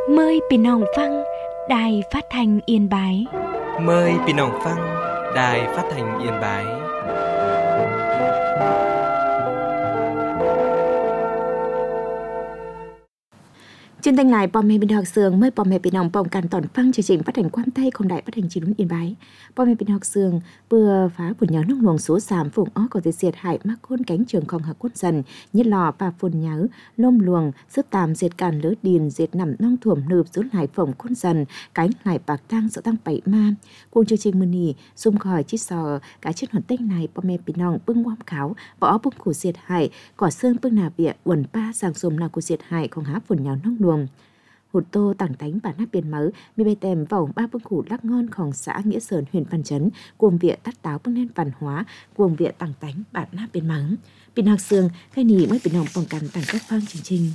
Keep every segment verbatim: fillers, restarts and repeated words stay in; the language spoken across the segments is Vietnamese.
Mờiพี่น้องฟังđài phát thanh Yên Bái. Mời พี่น้องฟัง Đài Phát thanh Yên Bái. Trên kênh này, Bom Mê Bình Học Sương mới Bom Mê Bình Học bồng càn tòn phăng chương trình phát hành quan tay không đại phát hành chỉ đúng Yên Bái. Bom Mê Bình Học Sương vừa phá phun nhớ nông luồng số sám phùng ó có thể diệt hại mắc khôn cánh trường không hợp quân dần như lò và phun nhớ lôm luồng sức tàm diệt càn lỡ điền diệt nằm nong thuẩm nượp giữ lại phồng quân dần cánh lại bạc tăng sợ tăng bảy ma. Cuồng chương trình mưa nì zoom khỏi chít sò cả trên hoàn tích này Bom Mê Bình Học bưng quam kháo bỏ bưng của diệt hại cỏ xương bưng nà bịa uẩn ba sang xùm nào của diệt hại không há phun nhớ nông luồng. Hụt tô tảng tánh bản nắp biển mớ mi bê tèm vào ba bưng củ lắc ngonของxã Nghĩa Sơn huyện Văn Chấn cuồng viện tắt táo bưng lên văn hóa cuồng viện tảng tánh bản nắp biển mớ Bình Học Sương khai nỉ mới bình hồng phòng cắn tảng các phang chương trình.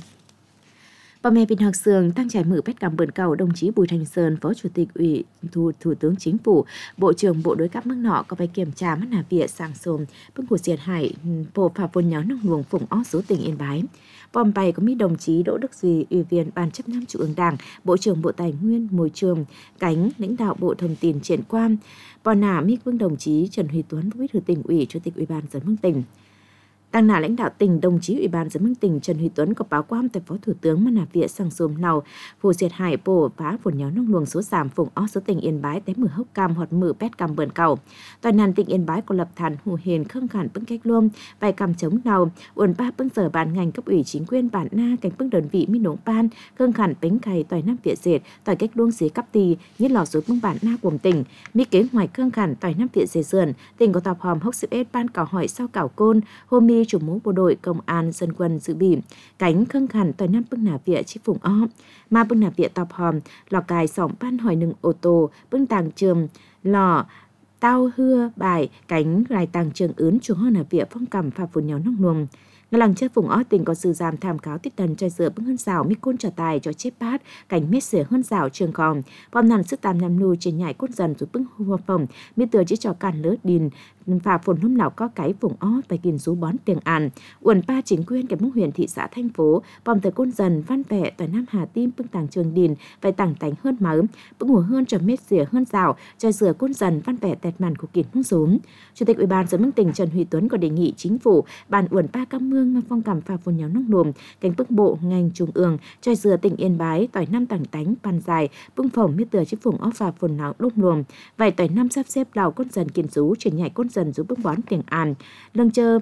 Bà mẹ Bình Học Sương tăng trải mở bét cảm bẩn cầu đồng chí Bùi Thanh Sơn, Phó Chủ tịch Ủy Thủ, Thủ tướng Chính phủ, Bộ trưởng Bộ Đối cấp mức nọ có phải kiểm tra mắt nà vỉa sang xồm bưng của diệt hải bộ phà phôn nháo nông luồng phùng ó số tỉnh Yên Bái. Bom bay có mỹ đồng chí Đỗ Đức Duy, Ủy viên Ban chấp hành Trung ương Đảng, Bộ trưởng Bộ Tài nguyên Môi trường, cánh lãnh đạo Bộ Thông tin Triển quan. Bò nà mỹ vương đồng chí Trần Huy Tuấn, Bí thư tỉnh ủy, Chủ tịch Ủy ban Dân Mương tỉnh. Đang là lãnh đạo tỉnh, đồng chí Ủy ban Dân Mương tỉnh Trần Huy Tuấn có báo quan tại Phó Thủ tướng mà nà vỉa sang xồm nào phù diệt hải bộ phá phồn nháo nông luồng số giảm phùng ó số tỉnh Yên Bái té mử hốc cam hoặc mử pét cam bờn cầu. Toàn nàn tỉnh Yên Bái có lập thản hù hền khương khản bưng cách luôn vài cam chống nào uẩn ba bưng giờ ban ngành cấp ủy chính quyền bản na cánh bưng đơn vị minh nông ban khương khản bánh cày tỏi năm vỉa dệt tỏi cách luông xí cấp tì nhất lò số bưng bản na của tỉnh mỹ kế ngoài khương khản tỏi năm vỉa dệt sườn tỉnh có tọp hòm hốc xếp ết ban cào hỏi sau cào côn hôm mi chủ mũ bộ đội công an dân quân dự bị cánh khương khản tỏi năm bưng nà vỉa chi phùng ó mà bưng nà vỉa tọp hòm lò cài sỏng ban hỏi nừng ô tô bưng tàng trường lò tao hưa bài cánh rai tàng trường ướn chủ hơn ở vỉa phong cầm pha phun nháo nông luồng. Nga làng chơi vùng ó tỉnh có sự giảm tham cáo tích tần chơi dựa bưng hơn rào mi côn trở tài cho chép bát cảnh mết sửa hơn rào trường còn bom nàn sức tam năm nu trên nhảy cốt dần rồi bưng hùa phòng mi tựa chỉ cho càn lỡ đình phà phồn hôm nào có cái vùng ó bài kiền rú bón tiền àn uẩn ba chính quyền cái mông huyện thị xã thành phố bom từ côn dần văn vẻ tỏi nam hà tim bưng tàng trường đình phải tàng tánh hơn máu bưng hùa hơn cho mết sửa hơn rào chơi dựa côn dần văn vẻ tẹt màn của kiền hung rúm. Chủ tịch Ủy ban Dân Mương tỉnh Trần Huy Tuấn có đề nghị chính phủ ban uẩn ba cam mương mà phong cảm pha phồn nháo nông luồng cánh bức bộ ngành trung ương chơi dừa tỉnh Yên Bái tỏi năm tảng tánh pan dài bưng phồng miết tựa chiếc vùng ó pha phồn nháo nông luồng vài tỏi năm sắp xếp đào côn dần kiền rú chuyển nhảy côn dần rú bưng bón tiền an lưng chơ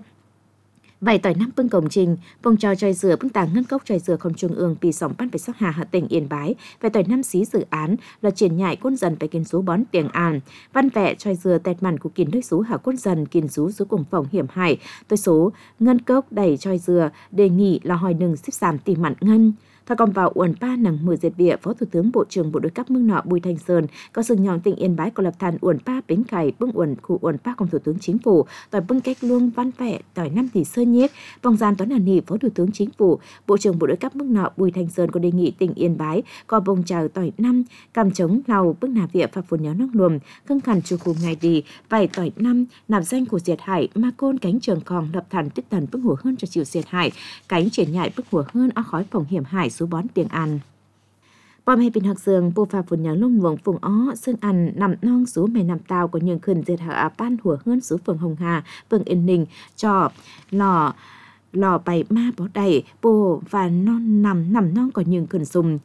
vài tỏi năm bưng công trình phong trào chơi dừa bưng tàng ngân cốc chơi dừa không trung ương vì sòng ban phải sắc hà hạ tỉnh Yên Bái vài tỏi năm xí dự án là chuyển nhảy côn dần phải kiền rú bón tiền an văn vẽ chơi dừa tẹt màn của kiền đối số hạ côn dần kiền rú rú cùng phòng hiểm hải tôi số ngân cốc đẩy chơi dừa đề nghị là hỏi nừng xếp giảm tỷ mặn ngân. Thà còn vào uẩn ba nằng mười diệt địa Phó Thủ tướng Bộ trưởng Bộ Đối cấp mức nọ Bùi Thanh Sơn có sừng nhọn tỉnh Yên Bái có lập thàn uẩn ba bến cày bưng uẩn khu uẩn ba cùng Thủ tướng Chính phủ tỏi bưng cách luông văn vẽ tỏi năm tỷ sơ nhiết vòng gian toán hàn nỉ Phó Thủ tướng Chính phủ Bộ trưởng Bộ Đối cấp mức nọ Bùi Thanh Sơn có đề nghị tỉnh Yên Bái có bông chào tỏi năm cam chống lào bưng nà vỉa phà phồn nháo nông luồng khương khẩn chu khu ngày đi vài tỏi năm nạp danh của diệt hải ma côn cánh trường khòng lập thàn tích tần bưng hùa hơn cho chịu diệt hải cánh triển nhại bưng hùa hơn ó khói phòng hiểm hải số bón tiếng An. Bom hay Bình Học Sương bộ phà phồn nháo nông luồng phùng ó xương ăn nằm non số mè nằm tàu của nhường khẩn diệt hạ ban hùa hơn số phường Hồng Hà phường Yên Ninh cho lò lò bày ma bó đầy bồ và non nằm nằm non có nhường khẩn sùng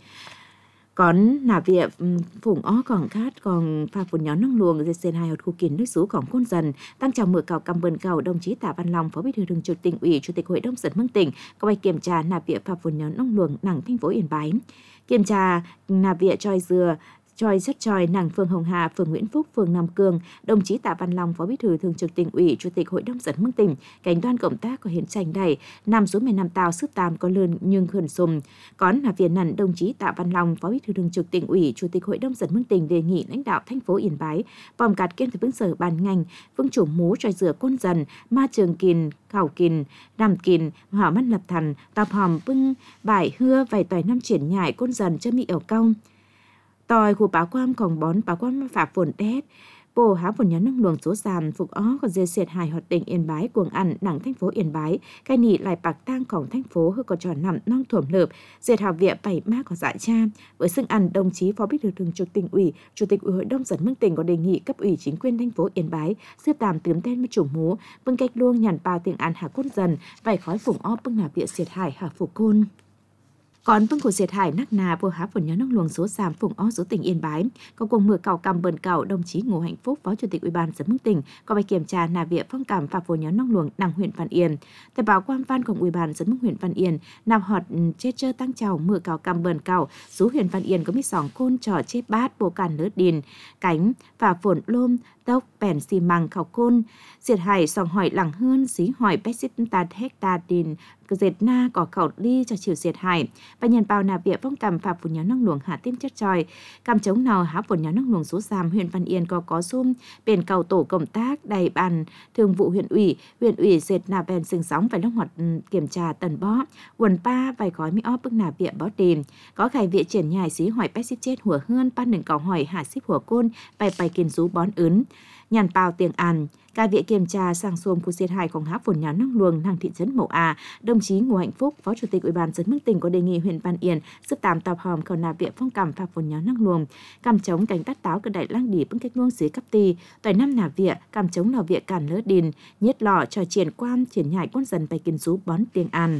còn nà vỉa phùng ó còn khát còn pha phồn nháo nông luồng dệt sen hai hột khu kiến nước sốของcôn dần tăng chào mở cào cầm bần cầu đồng chí Tạ Văn Long Phó Bí thư Thường trực Tỉnh ủy Chủ tịch Hội đồng Dân Mương tỉnh có bài kiểm tra nà vỉa pha phồn nháo nông luồng nặng thành phố Yên Bái kiểm tra nà vỉa choi dừa choi rất choi nàng phường Hồng Hà, phường Nguyễn Phúc, phường Nam Cương, đồng chí Tạ Văn Long, Phó Bí thư Thường trực Tỉnh ủy, Chủ tịch Hội đồng Dân Mương tỉnh, cảnh đoàn công tác có hiện tranh đầy, nằm số mười năm tàu sức tam có lươn nhưng khẩn sùng. Còn là viên nằn đồng chí Tạ Văn Long, Phó Bí thư Thường trực Tỉnh ủy, Chủ tịch Hội đồng Dân Mương tỉnh đề nghị lãnh đạo thành phố Yên Bái bom cạt kiên từ vững sở ban ngành, vững chủ mú tròi rửa côn dần, ma trường kìn, khảo kìn, đàm kìn, hỏa mắt lập thần, tạp hòm bưng bài hưa vài tỏi năm triển nhại côn dần cho mỹ ở cong. Tòi của báo quan còn bón báo quan phả phồn đét Bộ há phồn nhớ năng luồng số giảm phục ó còn dê xiệt hài hoạt tỉnh Yên Bái cuồng ăn nặng thành phố Yên Bái cái nị lại bạc tangของthành phố hư có trò nằm non thuẩm lợp dệt hào viện bảy ma có dại cha với xưng ăn đồng chí phó bí thư thường trực tỉnh ủy chủ tịch ủy hội đồng dân mương tỉnh có đề nghị cấp ủy chính quyền thành phố Yên Bái xếp tạm tướm tên với chủ mú bưng cách luông nhàn bao tiếng ăn hạ cốt dần vài khói phùng ó bưng nà viện xiệt hài hạ phủ côn. Còn bưng của diệt hải nắc nà vừa há phồn nhớ năng luồng số sàm phùng ó số tỉnh Yên Bái có cùng mưa cào cầm bần cào đồng chí Ngô Hạnh Phúc phó chủ tịch ủy ban dân mương tỉnh có bài kiểm tra nà viện phong cảm và phồn nhớ năng luồng đảng huyện Văn Yên. Tại báo quan văn của ủy ban dân mương huyện Văn Yên nạp họt chết chơ tăng trào mưa cào cầm bần cào số huyện Văn Yên có mít sòng côn trò chết bát bộ càn lỡ đìn cánh và phồn lôm tốc bèn xì măng khảo côn diệt hải sòng hỏi lẳng hơn xí hỏi bét xít tạt hecta đìn dệt na có khẩu ly cho chiều diệt hải và nhân bao nà viện phong cầm phạm phồn nhớ năng luồng hạ tim chất tròi cầm chống nào há phồn nhớ năng luồng số giàm huyện Văn Yên có có zoom bền cầu tổ công tác đầy bàn thường vụ huyện ủy huyện ủy dệt nà bèn sừng sóng phải long hoạt kiểm tra tần bó quần pa vài gói mi óp bức nà viện bó tìm có khải viện triển nhài xí hỏi bét xít chết hùa hơn pan đừng cầu hỏi hạ xíp hùa côn bài bài kiên rú bón ướn nhàn bao tiền ăn Cả viện kiểm tra sang xuông của diệt hạiของhá phồn nhớ năng luồng nàng thị trấn Mậu A, đồng chí Ngô Hạnh Phúc, phó chủ tịch ủy ban dân mương tỉnh có đề nghị huyện Văn Yên sức tạm tập hòm khẩu nạp viện phong cảm phạm phồn nhớ năng luồng, cảm chống cánh tát táo cơ đại lang đỉ bưng cách luông dưới cấp ti, tỏi năm nạp viện, cảm chống lò viện cản lỡ đìn, nhất lọ trò triển quan triển nhại quân dần bài kiến rú bón tiếng ăn.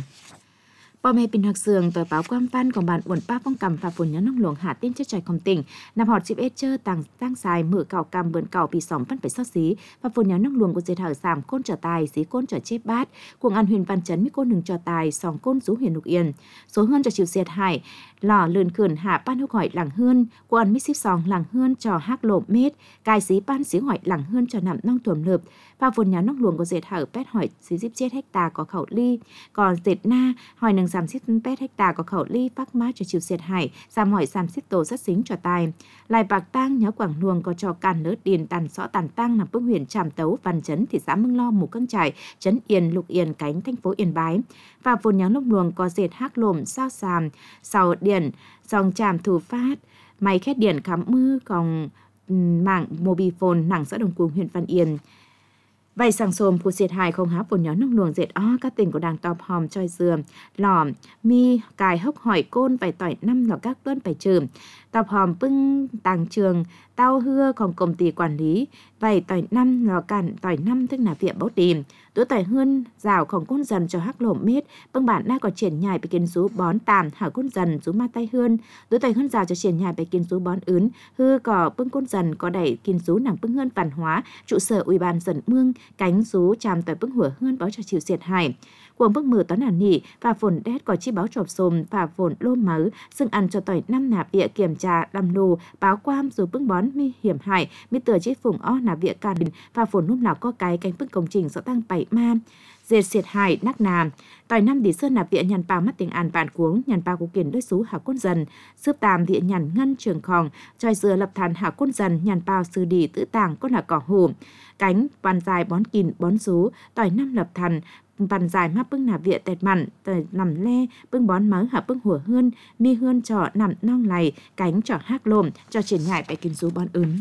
Bò mẹ bình hạc sường tờ báo quan vănของbạn uẩn pa phong cầm và phồn nhớ năng luồng hạ tiên chất trải công tỉnh nằm họt dịp ết chơ tàng tăng xài mở cào cầm bươn cào bị sỏm phân phải xót xí và phồn nhớ năng luồng của diệt hở giảm côn trở tài xí côn trở chết bát cuồng ăn huyền văn chấn mi côn hừng trở tài sòng côn rú huyền lục yên số hơn cho chịu diệt hải lò lươn khườn hạ ban húc hỏi lẳng hơn cuồng ăn mít xíp sòng lẳng hơn cho hắc lộ mết cài xí ban xí hỏi lẳng hơn cho nằm nong thuầm lợp và phồn nhớ năng luồng của diệt hở pét hỏi xí díp chết hecta có khẩu ly còn diệt na hỏi nâng giảm xít pét hecta có khẩu ly phát mát cho chịu diệt hải giảm hỏi giảm xít tổ rất xính cho tài lại bạc tang nhớ quảng luồng có cho càn lỡ điền tàn xõ tàn tang nằm bức huyện Tràm Tấu Văn Chấn thị xã Mương Lo Mù Căng Trải Trấn Yên Lục Yên cánh thành phố Yên Bái và phồn nhớ lốc luồng có diệt hắc lồm sao sàm sau điển dòng Tràm Thủ Phát máy khét điển khám mưa còn mạng mobile nặng xã Đồng Cuồng huyện Văn Yên. Vậy sang xôm của diệt hài không há phồn nhớ năng luồng dệt ó các tỉnh của đảng tọp hòm choi dừa lò mi cài hốc hỏi côn vài tỏi năm lò các tuân phải trừ tọp hòm bưng tàng trường tao hưa còn công ty quản lý vài tỏi năm lò cản tỏi năm tức là viện báo tìm tố tỏi hơn ràoของcôn dần cho hắc lổm mết bưng bản na có triển nhàiไปกินrú bón tàm hảo côn dần rú ma tay hơn tố tỏi hơn rào cho triển nhàiไปกินrú bón ướn hư cỏ bưng côn dần có đẩyกินrú nặng bưng hơn văn hóa trụ sở ủy ban dân mương cánh rú Tràm tỏi bưng hủa hơn báo cho chịu diệt hải cuồng bức mờ toán hàn nỉ và phồn đét có chi báo trộm xồm và phồn lôm mớ xưng ăn cho tỏi năm nạp địa kiểm tra đầm lù báo quam rồi bưng bón mi hiểm hại mi tờ chiếc phùng ó nạp địa càn và phồn lúc nào có cái cánh bưng công trình rõ tăng bảy ma diệt diệt hải nắc nà tỏi năm đi sơn nạp địa nhàn bao mắt tiếng an bản cuống nhàn bao của kiển đối xú hạ côn dần xướp tam địa nhàn ngân trường khòng tròi dừa lập thàn hạ côn dần nhàn bao sư đi tử tàng con là cỏ hổ cánh bàn dài bón kìn bón xú tỏi năm lập thàn bàn dài map bưng nạp viện tẹt mặn tẹt nằm le bưng bón mớ hạ bưng hủa hơn mi hơn trọ nằm nong lầy cánh trọ hác lồm cho triển nhại bài kinh rú bón ướn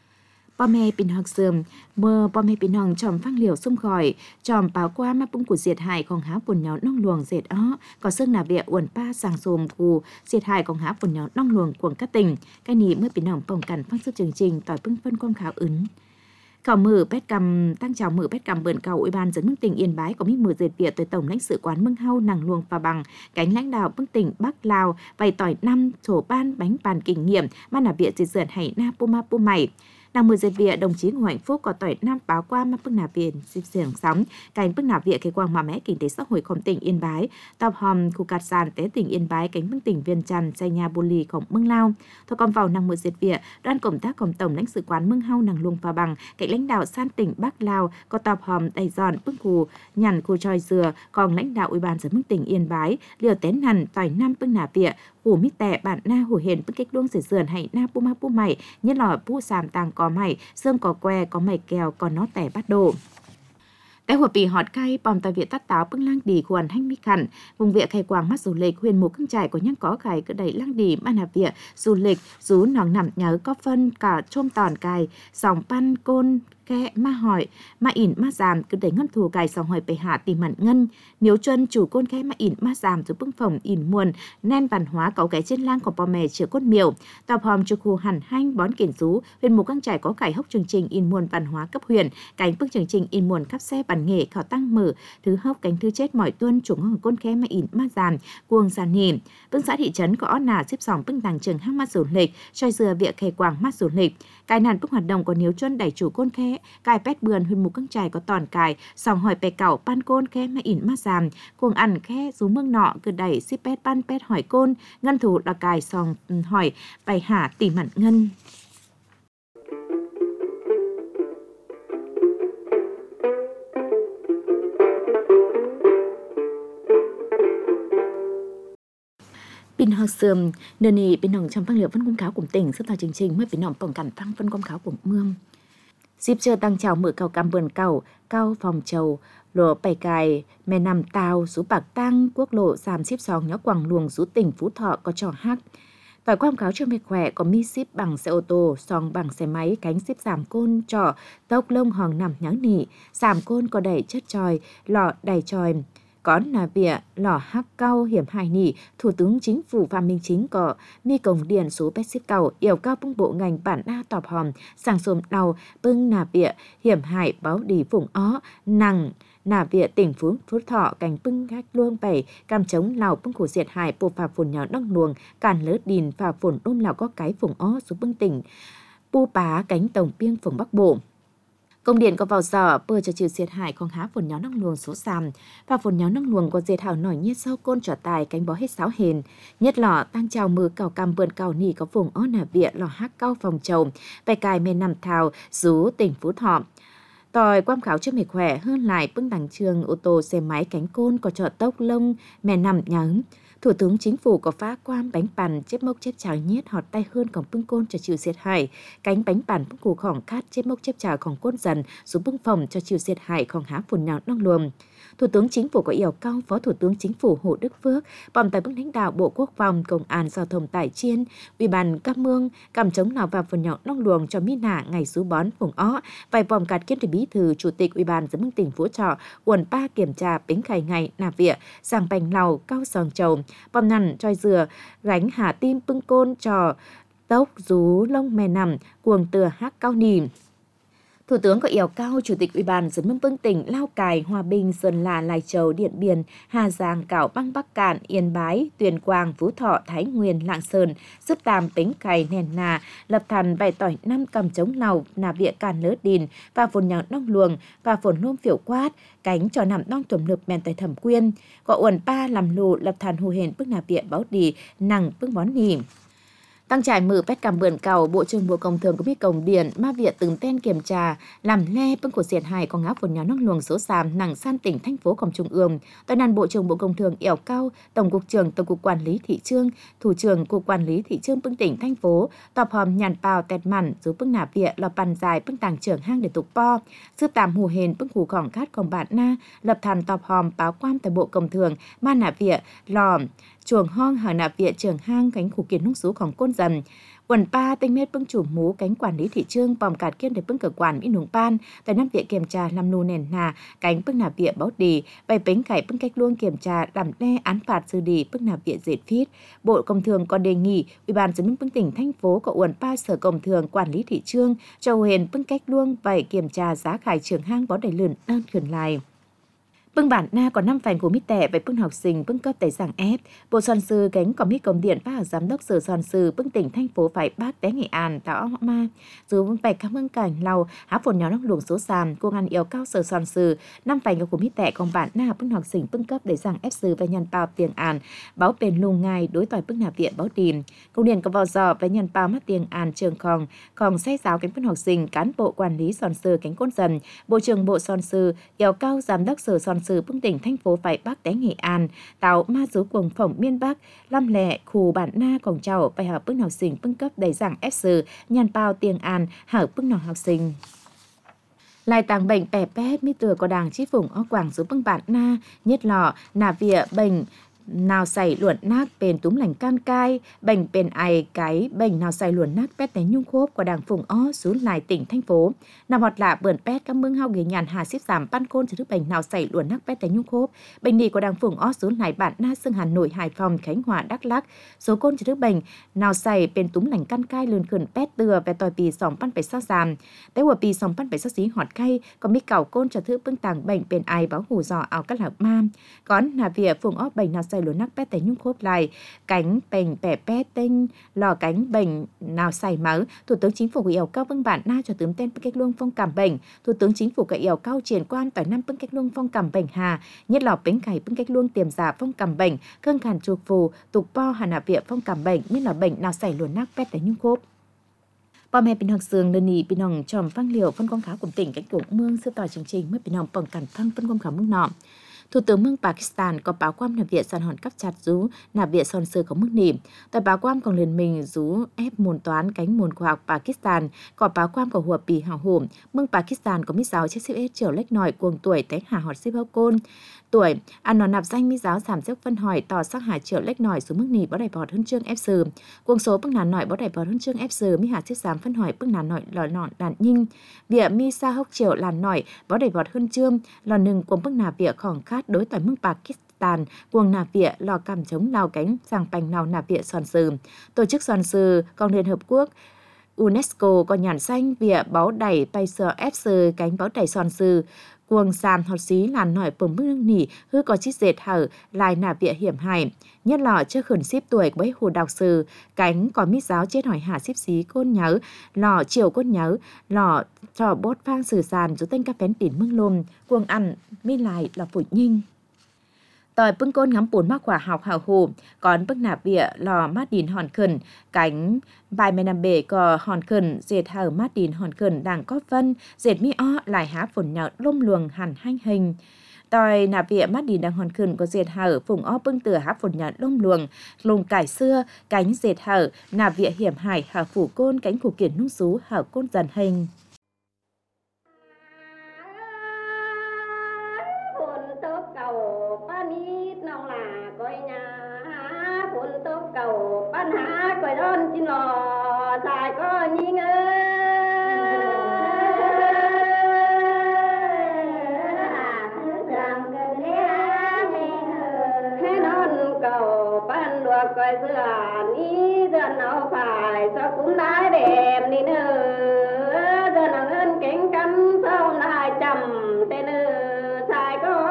bò mẹ bình học sườm mơ bò mẹ bình hằng tròm phăng liều xung khỏi tròm báo qua map bưng của diệt hại còn há quần nhỏ nong luồng dệt ó có xương nạp viện uẩn pa sàng xồm của diệt hại còn há quần nhỏ nong luồng của các tỉnh cái ní mới bình hằng phòng cảnh phát sức chương trình tỏi bưng phân quang khảo ướn khảo mở bét cầm tăng trào mở bét cầm bờn cầu ủy ban dân mương tỉnh Yên Bái có mít mở dệt viện tới tổng lãnh sự quán Mương Hau nàng luồng và bằng cánh lãnh đạo mương tỉnh Bắc Lào vài tỏi năm sổ ban bánh bàn kinh nghiệm ban là viện dệt dởn hay na puma pu mày nàng mở dệt viện đồng chí Ngô Hạnh Phúc có tỏi năm báo qua mà bưng nạp viện dịp sưởng sóng cánh bưng nạp viện cái quang mà mẽ kinh tế xã hộiของtỉnh Yên Bái tọp hòm khu cát sàn tế tỉnh Yên Bái cánh bưng tỉnh Viên Trăn xây nhà bù lìของMương Lao thôi còn vào nàng mở dệt viện đoàn công tácของtổng lãnh sự quán Mương Hau nàng luồng và bằng cạnh lãnh đạo san tỉnh Bắc Lào có tọp hòm đầy giòn bưng khu nhàn khu tròi dừa còn lãnh đạo ủy ban dân mương tỉnh Yên Bái liều tén hẳn tỏi năm bưng nạp viện hủ mít tẻ bản na hủ hền bưng kích luông dệt dườn hay na pu ma pu mày nhất lò pu sàm tàng có mày xương có que có mày kèo còn nó tẻ bắt đồ Tại hội bị họt cay, bòm tại viện tắt táo bưng lang đi khuẩn hanh mi khẩn, vùng viện khai quảng mắt du lịch, huyền mù cưng trải của nhang có cài cứ đẩy lang đi ban hà viện, du lịch, rú nòng nằm nhớ có phân cả trôm tòn cài, sòng pan côn, kẹ ma hỏi, ma ỉn ma giảm cứ đẩy ngân thù cài sòng hỏi bề hạ tìm mặn ngân, nếu chân chủ côn kẹ ma ỉn ma giảm rồi bưng phòng ỉn muồn, nen văn hóa cấu cái trên lang của bò mè chữa côn miểu, tàu hòm cho khu hẳn hanh bón kiển rú, huyền mù cưng trải có cài hốc chương trình in muồn văn hóa cấp huyền, cánh bức chương trình in muồn cấp xe bản nghề khảo tăng mở thứ hốc cánh thứ chết mọi tuân chủng hồng côn khé mà ỉn ma giảm cuồng giàn nỉ bưng xã thị trấn có ó nà xếp sòng bưng tàng trường hang mắt du lịch trôi dừa việc khề quảng mắt du lịch cài nàn bưng hoạt động có nếu chuân đẩy chủ côn khé cài pét bườn huyền mục căng trải có tòn cài sòng hỏi bè cẩu pan côn khé mà ỉn ma giảm cuồng ăn khé rú mương nọ cứ đẩy xếp pét pan pét hỏi côn ngân thủ là cài sòng hỏi bày hả tỉ mặn ngân. Bên họ sườm, nơi này bên hồng trong phân liệu phân công cáo của tỉnh sắp thảo chương trình mới bên hồng tổng cảnh phăng phân công cáo của mương. Dịp chưa tăng chào mở cầu cam vườn cầu, cao phòng trầu, lộ bày cài, mẹ nằm tàu, số bạc tăng, quốc lộ giảm xếp sóng nhó quảng luồng số tỉnh Phú Thọ có trò hát. Tỏi quang cáo cho mẹ khỏe có mi ship bằng xe ô tô, song bằng xe máy, cánh ship giảm côn, trọ, tốc lông hòn nằm nháng nỉ, giảm côn có đẩy chất tròi, lọ đầy tròi. Có nà vỉa, lò hắc cao hiểm hài nỉ, Thủ tướng Chính phủ Phạm Minh Chính có mi cổng điện số pet ship cầu, yêu cao bưng bộ ngành bản đa tọp hòm, sàng xồm đau, bưng nà vỉa, hiểm hại báo đi phủng ó, nằng, nà vỉa tỉnh Phú Phú Thọ, cành bưng gác luông bảy, cam chống lào bưng khổ diệt hại, bộ phà phồn nhỏ đong luồng, càn lỡ đìn phà phồn ôm lào có cái phủng ó số bưng tỉnh, pu bá cánh tổng biêng phủng Bắc Bộ. Công điện có vào giờ bơ cho chịu diệt hại không há phồn nháo năng luồng số sàm và phồn nháo năng luồng có diệt hảo nổi nhiệt sâu côn trở tài cánh bó hết sáo hền nhất lọ tăng chào mưa cào cam vườn cào nỉ có vùng ó nà vịa lò hát cao phòng trầu bài cài mê nằm thảo rú tỉnh Phú Thọ tòi quam khảo cho mệt khỏe hơn lại bưng đằng trường ô tô xe máy cánh côn có chợ tốc lông mẹ nằm nhắn. Thủ tướng Chính phủ có phá quam bánh bàn chếp mốc chếp chào nhiết họt tay hơn còn bưng côn cho chịu diệt hại cánh bánh bàn bưng củ khỏng cát chếp mốc chếp chào còn côn dần xuống bưng phòng cho chịu diệt hại còn há phồn nhào năng luồng. Thủ tướng Chính phủ có yêu cầu Phó Thủ tướng Chính phủ Hồ Đức Phước bòm tại bưng lãnh đạo Bộ Quốc phòng, Công an Giao thông Tải Chiên, Ủy ban Cam Mương, cầm chống nào và phồn nhạo năng luồng cho mi nả ngày sú bón vùng ó, vài bòm cạt kiêm bí thư Chủ tịch Ủy ban giám mương tỉnh Phú Thọ, uẩn ba kiểm tra bính khải ngày nà vịa, giàng bành lầu cao sòng trầu, bòm nằn troi dừa, gánh hà tim bưng côn trò, tốc rú lông mè nằm, cuồng từa hát cao nì. Thủ tướng có yêu cầu Chủ tịch Ủy ban giám mương tỉnh Lao Cai, Hòa Bình, Sơn La, Lai Châu, Điện Biên, Hà Giang, Cảo Băng, Bắc Cạn, Yên Bái, Tuyên Quang, Phú Thọ, Thái Nguyên, Lạng Sơn, giúp tam bính cày nền nà, lập thành bài tỏi năm cầm chống lầu, nà vịa càn lỡ đìn, và phồn nhào nong luồng, và phồn nôm phiểu quát, cánh trò nằm nong tuẩm lực mèn tại thẩm quyên, gọi uẩn ba làm lù, lập thành hù hền bức nà vịa báo đi, nằng bức bón nỉ. Tăng trải mở pét cầm vườn cầu, Bộ trưởng Bộ Công Thương có biết cổng điện, ma viện từng tên kiểm tra, làm le bưng của diệt hại còn áp phồn nháo năng luồng số sàm nặng san tỉnh thành phố còn trung ương. Toàn nàn Bộ trưởng Bộ Công Thương yêu cao, Tổng cục trưởng Tổng cục Quản lý thị trường, Thủ trưởng Cục Quản lý thị trường bưng tỉnh thành phố, tọp hòm nhàn bào tẹt mặn giúp bưng nà viện lò bàn dài bưng tàng trưởng hang để tục po, giúp tạm hù hền bưng hù khỏng cát còn bản na, lập thành tọp hòm báo quan tại Bộ Công Thương, ma nà viện lò chuồng hong hàng nạp viện trưởng hang cánh khu kiến nông sốของcôn dần quần pa tinh mết bưng chủ mú cánh quản lý thị trường bòm cạt kiên để bưng cờ quản mỹ nùng pan tại năm viện kiểm tra làm nô nền nà cánh bưng nạp viện báo đi bày bánh cải bưng cách luôn kiểm tra làm đe án phạt xử lý bưng nạp viện dệt phít. Bộ Công Thương còn đề nghị Ủy ban giám mương tỉnh thành phố có uẩn pa sở Công Thương quản lý thị trường cho huyền bưng cách luôn vậy kiểm tra giá khải trưởng hang bó đầy lươn đơn khẩn lại. Bưng bản na có năm phành của mít tẻ về bưng học sinh bưng cấp tài giảng ép. Bộ soạn sư cánh có mít công điện và giám đốc sở soạn sư bưng tỉnh thành phố phải bác té Nghệ An tạo ma. Dù bưng bạch cảm ơn cảnh lau há phồn nhỏ năng luồng số sàm cô ngăn yêu cao sở soạn sư năm phành của mít tẻ còn bản na bưng học sinh bưng cấp để giảng ép sư và nhân bao tiền an báo bền lùng ngày đối tỏi bưng nạp viện báo tìm. Công điện có vào giờ với nhân bao mắt tiền an trường khòng khòng xây giáo cánh bưng học sinh cán bộ quản lý soạn sư cánh côn dần. Bộ trưởng Bộ soạn sư yêu cao giám đốc sở soạn sư bưng tỉnh thành phố phải Bắc té Nghệ An tạo ma dấu cuồng phỏng miên Bắc lâm lệ khu bản na cổng trào bài học bưng học sinh bưng cấp đầy giảng ép sư nhàn bao tiền an hở bưng nọ học sinh. lại tàng bệnh bè pét mi từa có đảng chi phủng ở quảng dưới bưng bản na nhất lọ nà vịa bệnh nào xảy luận nát bền túm lành can cai bệnh bền ai cái bệnh nào xảy luận nát pét té nhung khốp của đảng phùng ó xuống lại tỉnh thành phố nằm hoạt lạ bờn pét các mương hao ghế nhàn hà xếp giảm pan côn cho thức bệnh nào xảy luận nát pét té nhung khốp bệnh nỉ của đảng phùng ó xuống lại bản na xương Hà Nội Hải Phòng Khánh Hòa Đắk Lắk số côn cho thức bệnh nào xảy bền túm lành can cai lươn khẩn pét từa về tòi pì sòng pan phải sao giảm téหัวปีsòng pan phải sao xí họt khay có mi cào côn cho thức bưng tàng bệnh bền ai báo hù dò ảo các lạc ma còn nà vỉa phùng ó bệnh nào xảy luận nát pét té nhung khốp lại cánh bệnh bẻ pét tên lò cánh bệnh nào xảy máu Thủ tướng Chính phủ yêu cao vâng bản na cho tướng tên cách luông phong cảm bệnh Thủ tướng Chính phủ cái yêu cao triển quan tỏi năm bưng cách luông phong cảm bệnh hà nhất lò bánh cải bưng cách luông tiềm giả phong cảm bệnh khương khàn chuộc phù tục po hà nà vỉa phong cảm bệnh nhất là bệnh nào xảy luồn nát pét té nhung khốp Bà mẹ bình học sương đơn nì bình hồng tròm phăng liều phân công khá của tỉnh cách cổng mương sư tỏi chương trình mới bình hồng bằng cản phăng phân công khá mương nọ Thủ tướng mương Pakistan có báo quan nạp viện sàn hòn cắp chặt rú nạp viện son sơ có mức nỉ. Tại báo quan còn liền mình rú ép môn toán cánh môn khoa học Pakistan có báo quan của hùa bì hào hổm. Mương Pakistan có mít giáo chiếc siêu ết trở lách nòi cuồng tuổi tánh hà họt xếp hao côn. Tuổi, ăn nó nạp danh mít giáo giảm sức phân hỏi tỏ sắc hà triệu lách nòi xuống mức nỉ bó đại bọt hơn chương ép sờ. Cuồng số bức nàn nòi bó đại bọt hơn chương ép sờ mi hà chiếc giảm phân hỏi bức nàn nòi lò nọn đàn nhinh. Vịa mi sa hốc triệu làn nòi bó đại bọt hơn chương lò nừng cuồng bức nà vịa khỏng khát đối tỏi mương Pakistan cuồng nà vịa lò cằm chống lao cánh sàng bành nào nà vịa sòn sừ. Tổ chức sòn sừ còn Liên Hợp Quốc UNESCO có nhàn xanh vịa báo đẩy bay sờ ép sờ cánh báo đẩy sòn sừ cuồng sàn hot xí làn nổi bừng bức nước nỉ hư có chít dệt hở lại nà vịa hiểm hài nhất lọ trước khẩn ship tuổi với hồ đào sư cánh có mít giáo chết hỏi hạ ship xí côn nhớ lọ chiều côn nhớ lọ trò bốt phang sử sàn dù tên các phén tỉn mương lùm cuồng ăn mi lại là phụi nhinh tỏi bưng côn ngắm bốn mắc quả học hào hồ còn bức nạp vịa lò mát đìn hòn khẩn cánh bài mê nằm bể cò hòn khẩn dệt hở mát đìn hòn khẩn đảng có vân dệt mi o lại há phồn nhợ lông luồng hẳn hanh hình tỏi nạp vịa mát đìn đằng hòn khẩn có dệt hở phùng o bưng tửa há phồn nhợ lông luồng lùng cải xưa cánh dệt hở nạp vịa hiểm hải hở phủ côn cánh phủ kiển nung xú hở côn dần hình cầu ban há coi đơn xin lò dài có nhi ngơ thế non cầu ban đùa coi dừa ní dừa nào phải cho cũng đái đẹp đi nữa dừa nào hơn cánh cắm sau lại chầm tên nữa dài có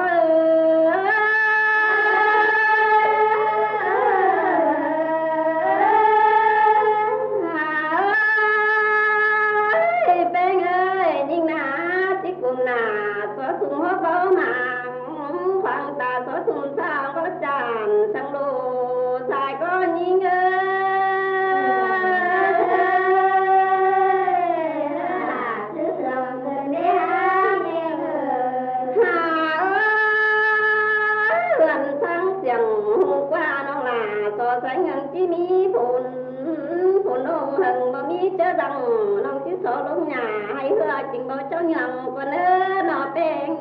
trình báo cho nhầm còn nữa nó bên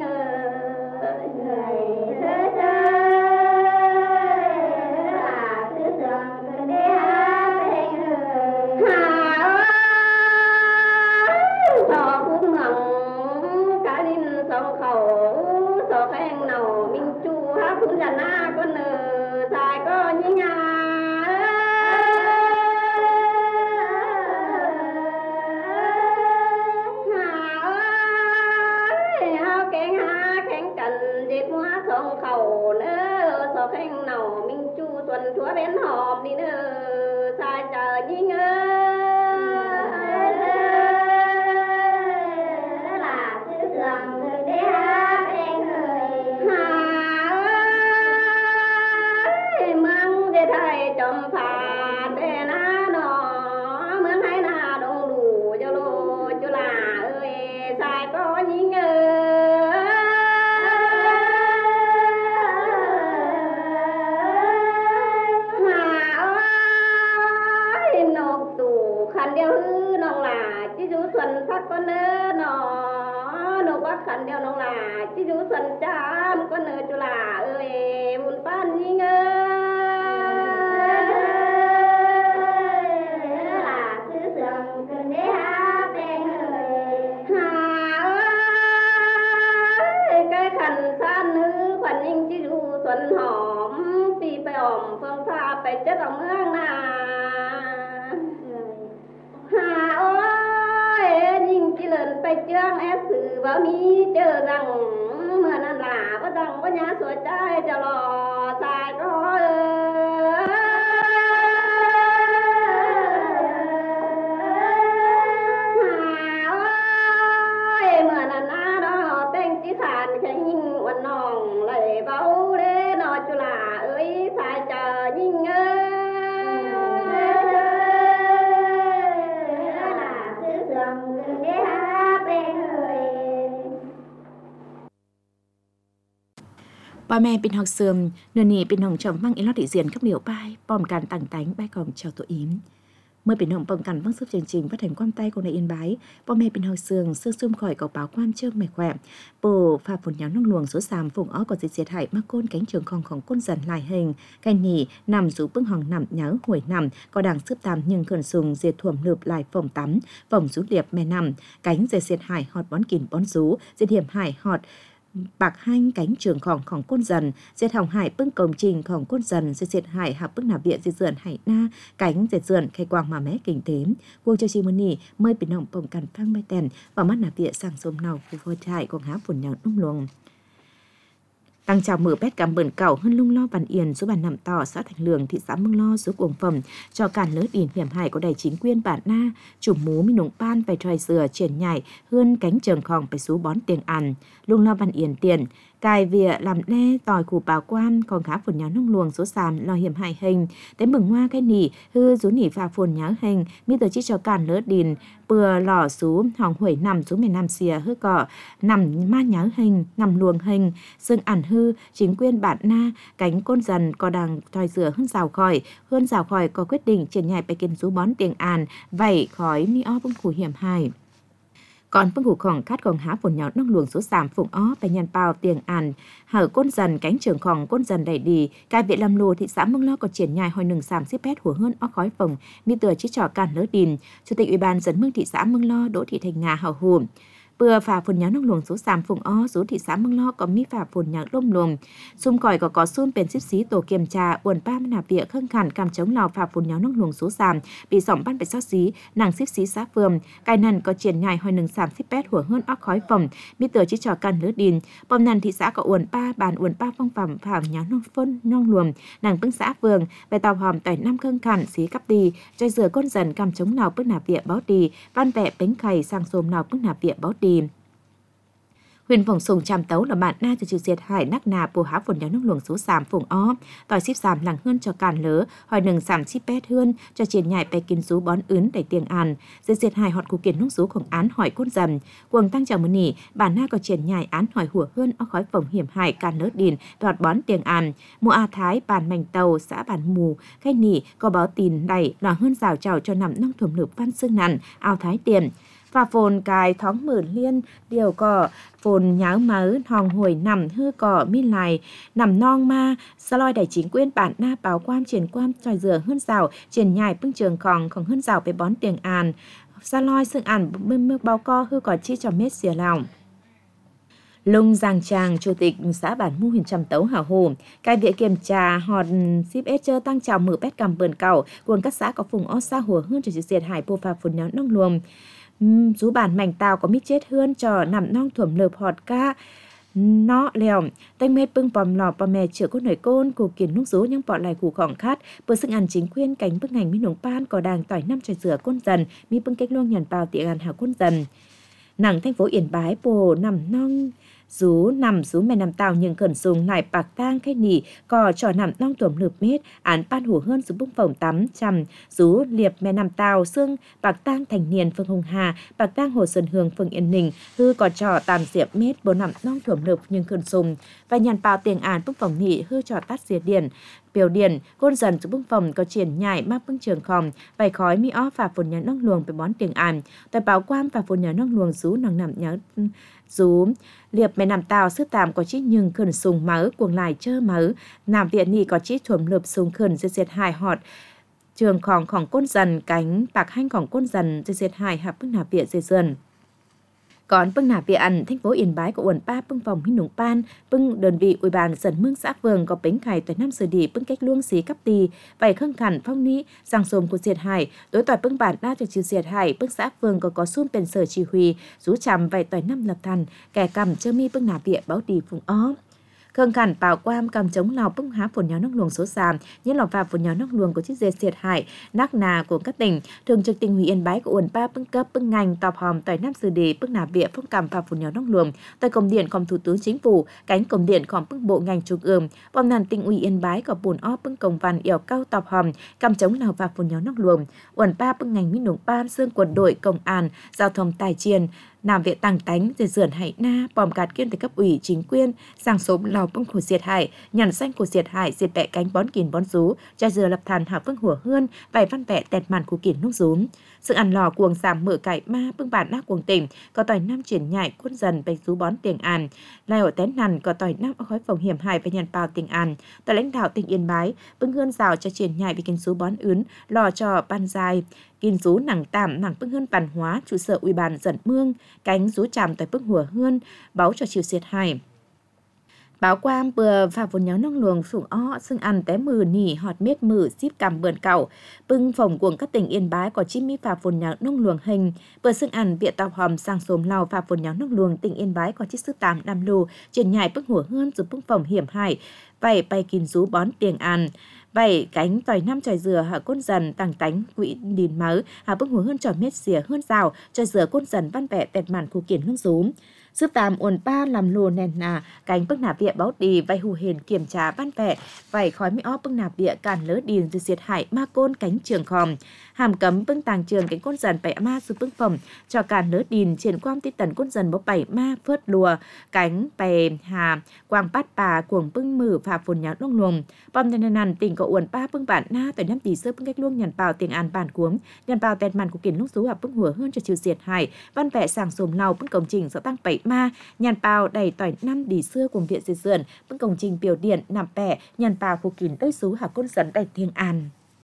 chúa bên hòm đi nữa sai chờ nhí ngơ là sứ dòng người để hát em người hà măng để thầy chồng phạt để na nó mướn hay na đông đủ cho lô cho là ơi sai có nhí ngơ điều hư nó là chứ chú xuân phát con nơ nó nó bạn đeo nông là chứ chú sân chám con nơi chú là ơi buồn pan đi ngơ là sư sương cần để hát tên ơi hà ơi cái khăn san hư khoảninh chứ chú xuân hòm vì phải ổm phương pha phải chất ở mương nà hà ơi nhìn chỉ lần phải chương ép sự vào mi chờ rằng mà nó là có rằng có nhà sửa trái cho lò xài có hà ơi mà nó na đó tên chỉ khàn cái nhìn quần nòng lại bao đê nó cho là ơi xài chờ nhìn ơi bà mẹ bên học sườn nửa nỉ bên hồng chồng văng in lót thị diện các biểu bài bom càn tặng tánh bài còng chào tổ yếm mới bên hồng bom càn văng sức chương trình phát hành quan tay của này Yên Bái bà mẹ bên học sườn sương xung khỏi cầu báo quan trương mẹ khỏe bồ pha phun nháo nông luồng số sàm phùng ó có dịch diệt hại mắc côn cánh trường khòngของcôn dần lại hình cái nỉ nằm rú bưng hòng nằm nháo hồi nằm có đàng xếp tàm nhưng khẩn sùng diệt thuẩm lượp lại phòng tắm phòng rú liệp mẹ nằm cánh diệt diệt hại họt bón kìm bón rú diệt hiểm hại họt bạc hanh cánh trườngของของcôn dần diệt hỏng hại bưng công trìnhของcôn dần diệt diệt hại hạp bưng nạp viện diệt dườn hải na cánh diệt dườn khai quang mà mé kinh tế cuộc cho chi môn nỉ mới bị nồng bồng cằn phăng mai tèn và mắt nạp viện sang sôm nào phù phôi trại của há phồn nhàng nung luồng tăng chào mở bét cắm bẩn cẩu hơn lung lo Văn Yên số bản nằm tỏ xã Thành Lường thị xã Mương Lo số cuồng phẩm cho cản lớn điền hiểm hại của đầy chính quyền bản na chủ mú mi nụng pan phải tròi dừa triển nhảy hơn cánh trường khòng phải số bón tiền ăn lung lo Văn Yên tiền cài vỉa làm ne tòi cụ bảo quan còn khá phồn nháo nông luồng số sàm lo hiểm hại hình tới mừng hoa cái nỉ hư rú nỉ pha phồn nháo hình mi tờ chỉ cho cản lớn điền bừa lò số hòng huẩy nằm số miền nam xìa hư cỏ nằm ma nháo hình nằm luồng hình xương ản hư chính quyền bản na cánh côn dần có đằng thoi dừa hơn rào khỏi hơn rào khỏi có quyết định triển nhảy bài kiến rú bón tiền àn vẩy khói mi o bông khủ hiểm hại còn bưng hủ khổng cát còn há phồn nháo nông luồng số sàm phụng ó phải nhàn bao tiền àn hở côn dần cánh trường khổng côn dần đẩy đi cai viện làm lù thị xã Mương Lo còn triển nhai hồi nừng sàm xếp pét hủa hơn ó khói phồng mi từa chỉ trò càn lỡ đìn chủ tịch ủy ban dân mương thị xã Mương Lo Đỗ Thị Thành Nga hào hùm bừa phà phồn nháo nông luồng số sàm phùng ó số thị xã Mương Lo có mi phà phồn nháo lôm luồng xung còi có có xun bền xíp xí tổ kiểm tra uẩn ba mươi nạp địa khâng khản cam chống lào phà phồn nháo nông luồng số sàm bị sỏng ban bạch xót xí nàng xíp xí xã phường cai nần có triển nhai hồi nừng sàm xíp pét hủa hơn óc khói phồng mi tờ chỉ trò căn lứa đìn bom nàn thị xã có uẩn ba bàn uẩn ba phong phẩm phàm nháo nông phân nông luồng nàng bưng xã phường bài tàu hòm tỏi năm khâng khản xí cắp đi chơi dừa con dần cam chống lào bưng nạp địa báo đi van vẹ bánh khầy sang xôm lào bưng nạp địa báo đi huyền phòng sùng tràm tấu là bạn na từ trừ diệt hải nắc nà bồ há phồn nháo nông luồng số sàm phùng ó tỏi ship sàm làng hơn cho càn lớ hỏi nừng sàm ship pét hơn cho triển nhại bè kiến rú bón ướn đẩy tiền àn diệt diệt hải họt cụ kiến nông rúของán hỏi côn dần cuồng tăng chào mừng nỉ bản na có triển nhại án hỏi hủa hơn ó khói phồng hiểm hại càn lớ đìn và họt bón tiền àn mùa a thái bản mảnh tàu xã bản mù khai nỉ có báo tin đẩy là hơn rào trào cho nằm nông thuầm lược văn xương nằn ao thái tiền và phồn cài thóng mở liên điều cỏ phồn nháo mớ hòng hồi nằm hư cỏ mi lại nằm non ma sa loi đại chính quyền bản na báo quan triển quan tròi dừa hơn rào triển nhài bưng trường còn còn hơn ràoไปbón tiền àn sa loi sương àn bưng mưa báo co hư cỏ chi cho mét xìa lòng Lung Giang Tràng, Chủ tịch xã Bản Mu huyện Trầm Tấu hào hồ, cai viện kiểm tra họt ship chơ tăng chào mở bét cầm bờn cẩu, cuồng các xã có phùng ó xa hùa hơn cho diệt hải bồ phà phồn nháo nông luồng. Rú bản mảnh tàu có mít chết hơn cho nằm nong thuẩm lợp họt ca nó lèo tay mê bưng bòm lò bòm mè chữa cốt nổi côn của kiến núc rú nhưng bọn lại củ khỏng khát bữa sức ăn chính quyền cánh bức ngành mi nồng pan có đàng tỏi năm tròi rửa côn dần mi bưng cách luôn nhận vào tiệm ăn hào côn dần nặng thành phố Yên Bái bồ nằm nong rú nằm rú mẹ nằm tàu nhưng khẩn sùng lại bạc tang cái nỉ cò trò nằm nong tuẩm lượp mét án pan hủ hơn rú bung phồng tắm chằm rú liệp mẹ nằm tàu xương bạc tang thành niên phường Hồng Hà bạc tang Hồ Xuân Hương phường Yên Ninh hư cò trò tàm diệp mét bồ nằm nong tuẩm lượp nhưng khẩn sùng và nhàn bào tiền án bung phồng nỉ hư trò tát diệt điển biểu điển côn dần giúp bưng phòng có triển nhảy mắc bưng trường khòm vài khói mi ó và phồn nhớ nông luồng về bón tiếng àn tại báo quan và phồn nhớ nông luồng rú nằng nằm nhớ rú liệp mẹ nằm tàu sức tạm có chít nhưng khẩn sùng mớ cuồng lại chơ mớ nằm viện nì có chít thuầm lượp sùng khẩn diệt diệt hài họt trường khòng khòng côn dần cánh bạc hanh khòng côn dần diệt diệt hài hạp bưng nạp viện diệt dần còn bưng nạp viện ăn thành phố Yên Bái của uẩn ba bưng vòng hinh nùng pan bưng đơn vị ủy ban dần mương xã phường có bánh khải tới năm giờ đi bưng cách luông xí cấp tì vài khăng khẩn phong ní giang xồm của diệt hải đối tỏi bưng bản đa cho trừ diệt hải bưng xã phường có có xuânเป็นsở chỉ huy rú chằm vài tỏi năm lập thần kẻ cầm chơ mi bưng nạp viện báo đi phùng ó khương khẩn bảo quam cầm chống lào bưng há phồn nhó nông luồng số sàm những lò phà phồn nhó nông luồng của chiếc dê diệt hải nắc nà của các tỉnh thường trực tỉnh ủy Yên Bái của uẩn ba bưng cấp bưng ngành tọp hòm tỏi năm sư đề bưng nạp viện phong cầm phà phồn nhó nông luồng tại công điệnของthủ tướng chính phủ cánh công điệnของbưng bộ ngành trung ương bom nàn tỉnh ủy Yên Bái có bùn ó bưng công văn yểu cao tọp hòm cầm chống lào phà phồn nhó nông luồng uẩn ba bưng ngành minh nùng ban xương quân đội công an giao thông tài chiền nằm viện tăng tánh để dườn hải na bòm gạt kiên từ cấp ủy chính quyền sang số lò bưng của diệt hải nhằn xanh của diệt hải diệt bẹ cánh bón kìn bón rú cho dừa lập thàn hạ phương hủa hươn vài văn vẹ tẹt màn của kìn núc rúm sự ăn lò cuồng giảm mở cải ma bưng bản nác cuồng tỉnh có tỏi năm chuyển nhại quân dần bạch rú bón tiền an lai ở tén nằn có tỏi năm khói phòng hiểm hại và nhằn bào tiền an tại lãnh đạo tỉnh Yên Bái bưng hươn rào cho chuyển nhại vì kinh rú bón ướn lò cho ban dài kinh rú nặng tạm nặng bưng hươn văn hóa trụ sở ủy ban dần mương cánh rú chạm tại bưng hùa hươn báo cho chiều diệt hải báo quam bừa phà vốn nháo nông luồng sủng ó xưng ăn té mừ nỉ họt miết mừ ship cầm bươn cẩu bưng phòng cuồng các tỉnh Yên Bái có chim mi phà vốn nháo nông luồng hình bừa xưng ăn viện tàu hòm sang xồm lào phà vốn nháo nông luồng tỉnh Yên Bái có chiếc sức tám năm lù triển nhại bưng hùa hươn giúp bưng phòng hiểm hại vậy bay kín rú bón tiền an vậy cánh tỏi năm tròi dừa hạ côn dần tăng tánh quỹ đìn mớ hạ bưng hùa hơn trò mét xỉa hơn rào cho dừa côn dần văn vẹ tẹt màn khu kiển hương rúm giúp tàm uẩn ba làm lùa nền nà cánh bưng nạp địa báo đi vay hù hền kiểm tra văn vẹ vậy khói mỹ ó bưng nạp địa càn lỡ đìn từ diệt hải ma côn cánh trường khòm hàm cấm bưng tàng trường cánh côn dần bảy ma giúp bưng phẩm cho càn lỡ đìn triển quang tí tần côn dần bó bảy ma phớt lùa cánh bè hà quang bát bà cuồng bưng mử phà phồn nháo nông luồng bom nền nàn tỉnh có uẩn ba bưng bản na tại năm tỷ sơ bưng cách luông nhằn bào tiền an bản cuống nhằn bào tẹt màn của kiển lúc rú hạ bưng hùa hơn cho trừ diệt hải văn vẹ sàng sồm lào bưng công trình do tăng bảy ma nhàn bào đầy tỏi năm đi xưa cùng viện diệt dườn bưng công trình biểu điện nằm bẻ nhàn bào phục kín tới xú hạ côn dần đầy thiên an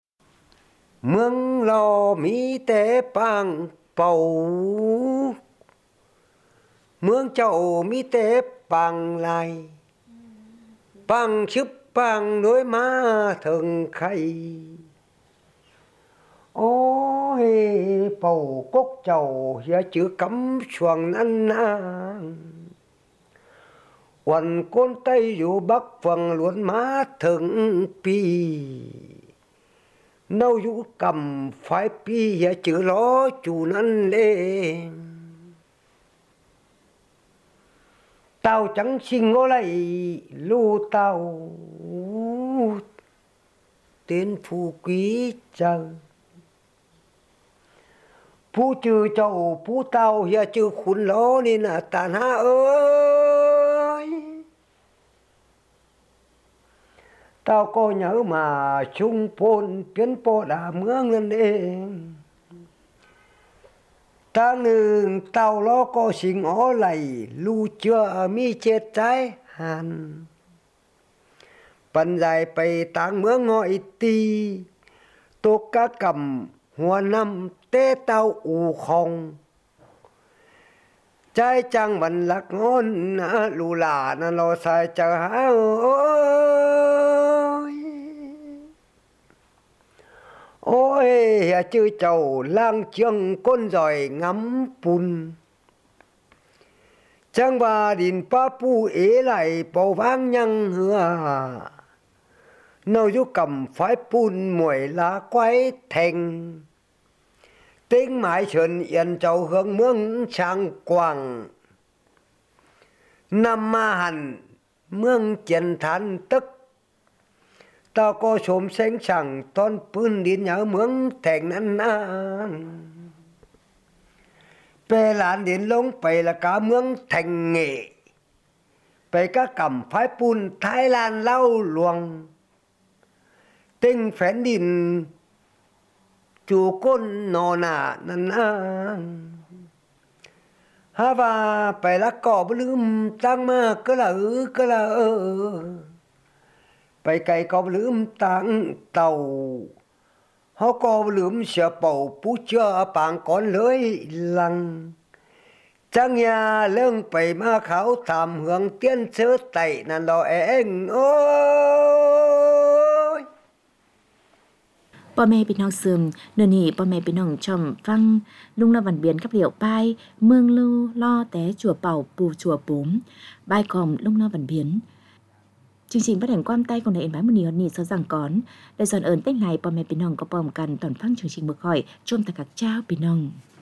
mương lò mỹ tế bằng bầu mương chậu mỹ tế bằng lại bằng chึp bằng đối má thường khay ôi bầu cốc chầu ya chữ cắm chuồng năn nang quần côn tây dù bắc vầng luôn má thường pi nâu dù cầm phải pi ya chữ ló chủ năn lên tao chẳng xin ngó lại lu tao tên phù quý chờ phú trừ châu phú tao ya chữ khun ló nên là tàn ha ơi tao có nhớ mà chung phôn biến po đã mương lên đêm ta ngừng tao lo có xin ó lầy lu chưa mi chết trái hàn bần dài bày tang mương ngọi ti tô cá cầm hoa năm tê tao u không trái trăng vẫn lạc ngon lù là nó lo sai chờ há ơi ôi chư chầu lang chương con giỏi ngắm bùn chẳng bà đình pa pu ế lại bầu vang nhăng hừa nâu du cầm phái bùn muội lá quái thành tiếng mãi sơn yên châu hướng mương sang quảng năm ma hành mương chiến thán tức tao có xôm xanh chẳng ton pươn đến nhớ mương thành năn an bè làn đến lông bè là cả mương thành nghệ bè các cầm phái pun Thái Lan lâu luồng tình phén đình chủ côn nò nà nà nà ha và phải là cỏ bơ lưm tăng mà cơ là ư cơ là ơ phải cày cỏ bơ lưm tăng tàu họ cỏ bơ lưm sợ bầu bú chưa bằng con lưới lăng chẳng nhà lương phải mà khảo thảm hưởng tiên sơ tẩy nà đó em ơi พ่อแม่พี่น้องเสื่อมเดี๋ยวนี้พ่อแม่พี่น้องชมฟังลุงละวันเบียนกับเหลียวป้ายเมืองลูล่อแต่จั่วเป่าปูจั่วปุ๋มบายของลุงละวันเบียนจริงๆประเด็นความใต้ของในเอ็นบายมือนี้นี่เขาสั่งก่อนได้สอนเอิญเต้นไหลพ่อแม่พี่น้องก็พร้อมกันตอนฟังchương trình bực hỏi chômตะกักเจ้าพี่น้อง